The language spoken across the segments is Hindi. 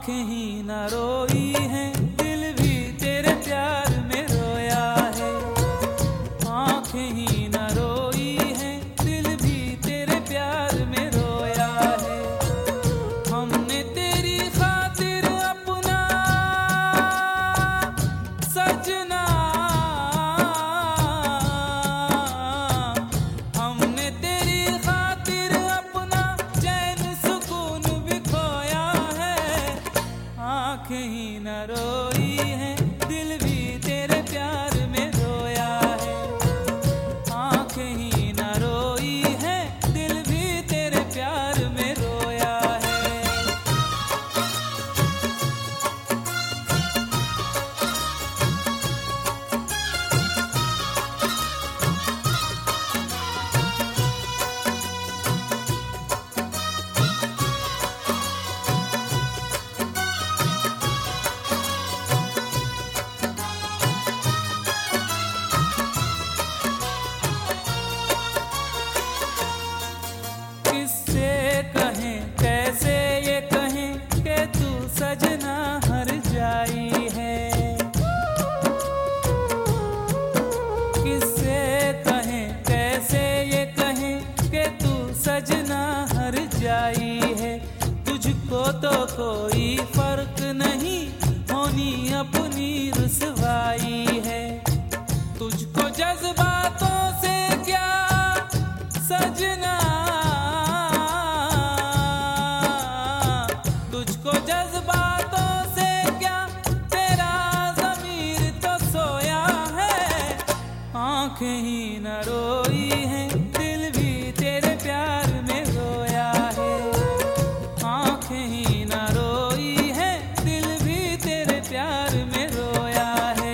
आंखें ही न रोई हैं, दिल भी तेरे प्यार में रोया है। आंखें ही न रोई हैं, दिल भी तेरे प्यार में रोया है। हमने तेरी खातिर अपना सजना, हमने तेरी खातिर अपना चैन सुकून भी खोया है। आंखें ही न रोई हैं, दिल भी तेरे प्यार में रोया है। आंखें ही न रोई हैं, दिल भी तेरे प्यार में रोया है। किससे कहें, कैसे ये कहें कि तू सजना हर जाई है। किससे कहें, कैसे ये कहें कि तू सजना हर जाई है। तुझको तो कोई फर्क नहीं, होनी अपनी रुसवाई है। तुझको जज्बातों से क्या सजना, तुझको जज्बातों से क्या, तेरा ज़मीर तो सोया है। आंखें ही न रोई हैं, दिल भी तेरे प्यार में रोया है। आंखें ही न रोई हैं, दिल भी तेरे प्यार में रोया है।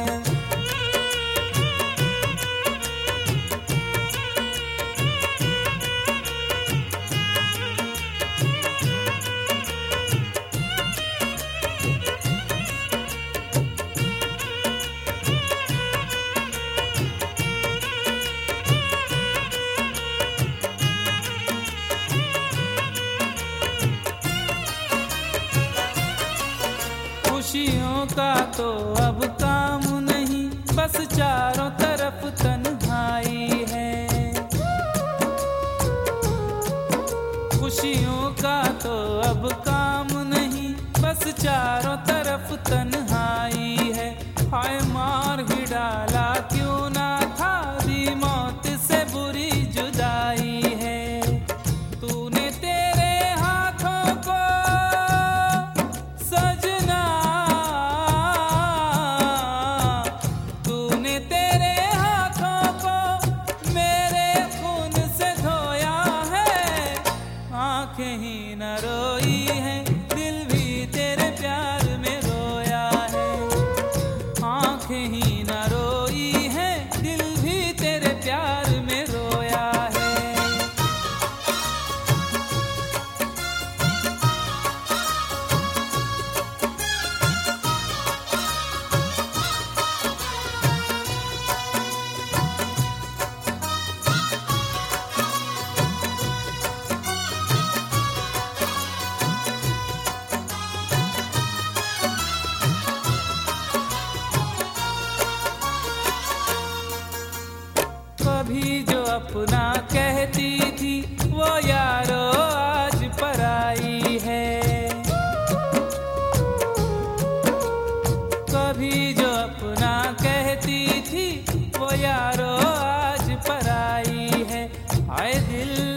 खुशियों का तो अब काम नहीं, बस चारों तरफ तन्हाई है। खुशियों का तो अब काम नहीं, बस चारों तरफ तन्हाई है। हाय मार ही डाला क्यों ना था, दी मौत से बुरी जुदाई है। तूने तेरे हाथों को सजना, तूने तेरे हाथों को मेरे खून से धोया है। आंखें ही न रोई हैं, दिल भी तेरे प्यार में रोया है। आंखें ही न रोई हैं, दिल भी तेरे प्यार में रोया है। कभी जो अपना कहती थी, वो यारो आज पराई है। कभी जो अपना कहती थी, वो यारो आज पराई है। आए दिल